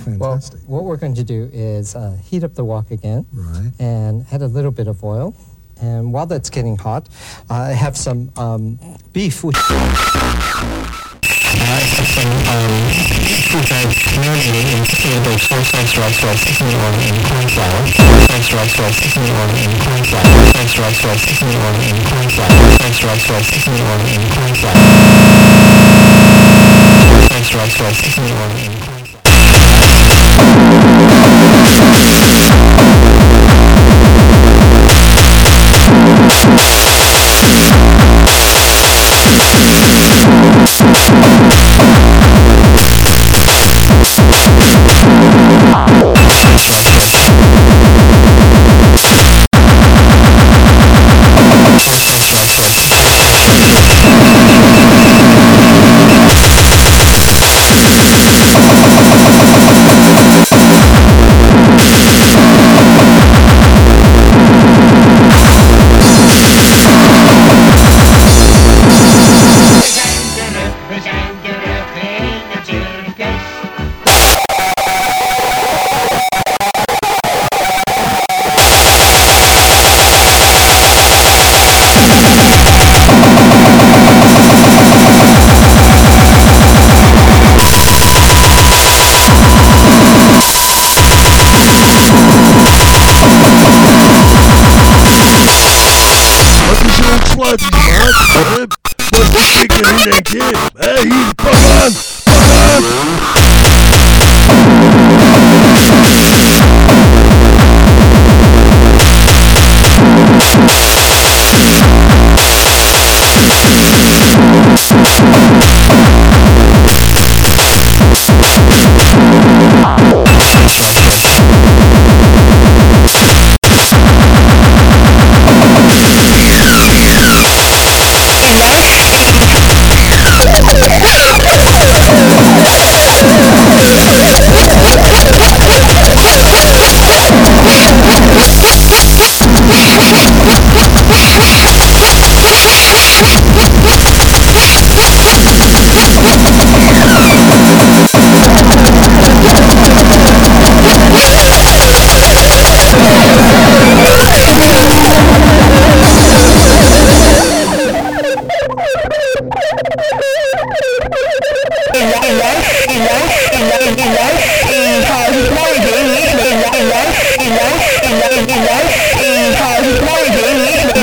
fantastic. Well, what we're going to do is heat up the wok again. Right. And add a little bit of oil. And while that's getting hot, I have some beef. I have some freeze-dried marinating in about 4 cents rice roll, seasoning oil, and corn flour. 4 cents rice roll, seasoning oil, and corn flour. 4 cents rice roll, seasoning oil, and corn flour. 4 cents rice roll, seasoning oil, and corn flour. 4 cents rice roll, seasoning oil, and corn flour.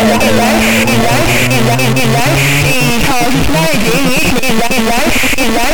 In life,